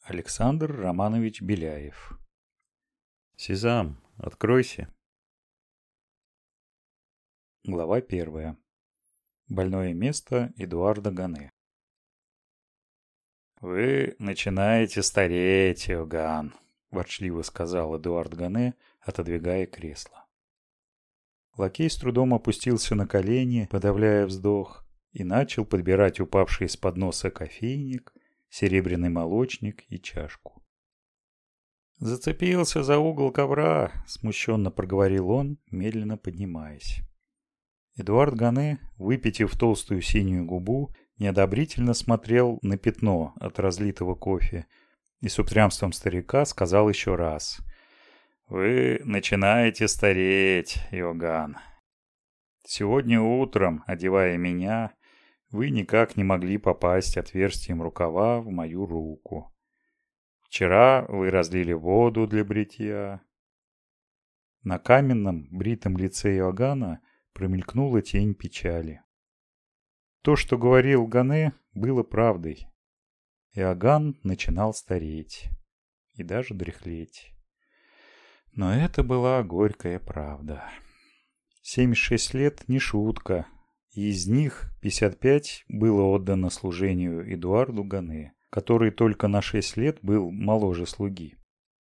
Александр Романович Беляев. Сезам, откройся. Глава 1. Больное место Эдуарда Гане. «Вы начинаете стареть, Иоганн», – ворчливо сказал Эдуард Гане, отодвигая кресло. Лакей с трудом опустился на колени, подавляя вздох, и начал подбирать упавший из подноса кофейник, серебряный молочник и чашку. «Зацепился за угол ковра», – смущенно проговорил он, медленно поднимаясь. Эдуард Гане, выпитив толстую синюю губу, неодобрительно смотрел на пятно от разлитого кофе и с упрямством старика сказал еще раз: «Вы начинаете стареть, Иоганн. Сегодня утром, одевая меня, вы никак не могли попасть отверстием рукава в мою руку. Вчера вы разлили воду для бритья». На каменном, бритом лице Иоганна промелькнула тень печали. То, что говорил Гане, было правдой. Иоганн начинал стареть и даже дряхлеть. Но это была горькая правда. 76 лет не шутка, и из них 55 было отдано служению Эдуарду Гане, который только на 6 лет был моложе слуги.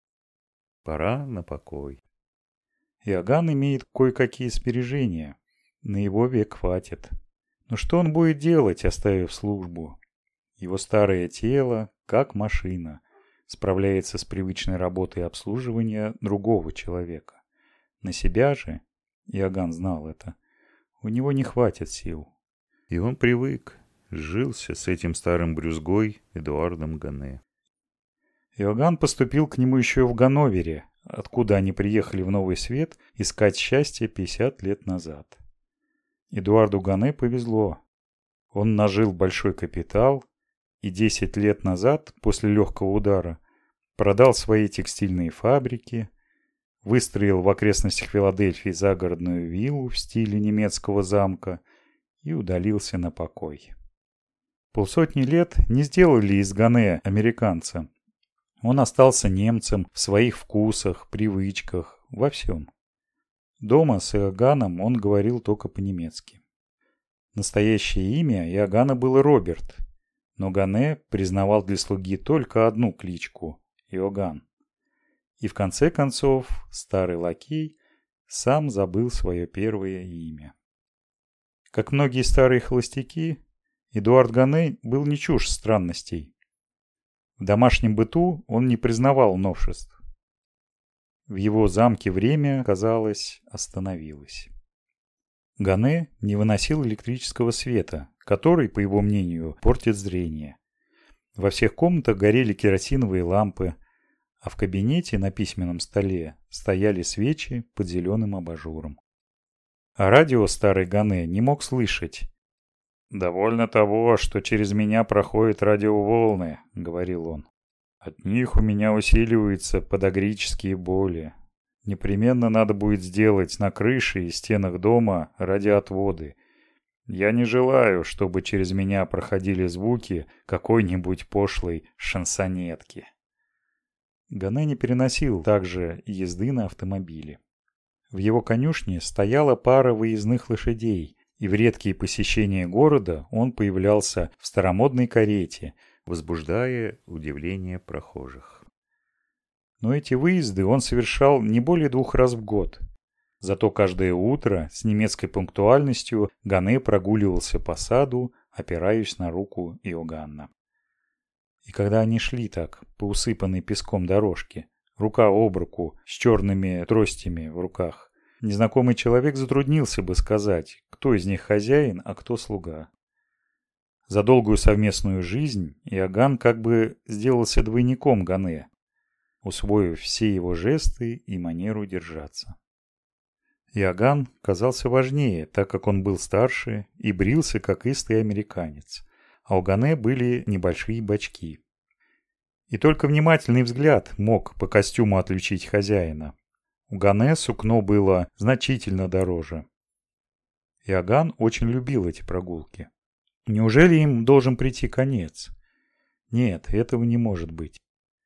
Пора на покой. Иоганн имеет кое-какие сбережения. На его век хватит. Но что он будет делать, оставив службу? Его старое тело, как машина, справляется с привычной работой обслуживания другого человека. На себя же, Иоганн знал это, у него не хватит сил. И он привык, сжился с этим старым брюзгой Эдуардом Гане. Иоганн поступил к нему еще в Ганновере, откуда они приехали в Новый Свет искать счастье 50 лет назад. Эдуарду Гане повезло. Он нажил большой капитал и 10 лет назад, после легкого удара, продал свои текстильные фабрики, выстроил в окрестностях Филадельфии загородную виллу в стиле немецкого замка и удалился на покой. Полсотни лет не сделали из Гане американца. Он остался немцем в своих вкусах, привычках, во всем. Дома с Иоганном он говорил только по-немецки. Настоящее имя Иоганна было Роберт, но Гане признавал для слуги только одну кличку – Иоганн. И в конце концов старый лакей сам забыл свое первое имя. Как многие старые холостяки, Эдуард Гане был не чужд странностей. В домашнем быту он не признавал новшеств. В его замке время, казалось, остановилось. Гане не выносил электрического света, который, по его мнению, портит зрение. Во всех комнатах горели керосиновые лампы, а в кабинете на письменном столе стояли свечи под зеленым абажуром. А радио старый Гане не мог слышать. «Довольно того, что через меня проходят радиоволны», — говорил он. «От них у меня усиливаются подагрические боли. Непременно надо будет сделать на крыше и стенах дома радиоотводы. Я не желаю, чтобы через меня проходили звуки какой-нибудь пошлой шансонетки». Гане не переносил также езды на автомобиле. В его конюшне стояла пара выездных лошадей, и в редкие посещения города он появлялся в старомодной карете, возбуждая удивление прохожих. Но эти выезды он совершал не более 2 раз в год. Зато каждое утро с немецкой пунктуальностью Гане прогуливался по саду, опираясь на руку Иоганна. И когда они шли так, по усыпанной песком дорожке, рука об руку, с черными тростями в руках, незнакомый человек затруднился бы сказать, кто из них хозяин, а кто слуга. За долгую совместную жизнь Иоганн как бы сделался двойником Гане, усвоив все его жесты и манеру держаться. Иоганн казался важнее, так как он был старше и брился, как истый американец, а у Гане были небольшие бачки. И только внимательный взгляд мог по костюму отличить хозяина. У Гане сукно было значительно дороже. Иоганн очень любил эти прогулки. Неужели им должен прийти конец? Нет, этого не может быть.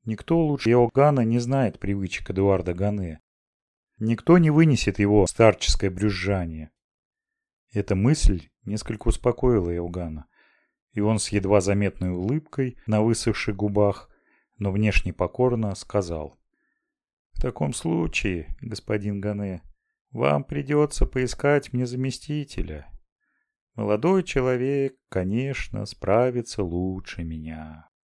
Никто лучше Иоганна не знает привычек Эдуарда Гане. Никто не вынесет его старческое брюзжание. Эта мысль несколько успокоила Иоганна, и он с едва заметной улыбкой на высохших губах, но внешне покорно сказал: «В таком случае, господин Гане, вам придется поискать мне заместителя. Молодой человек, конечно, справится лучше меня».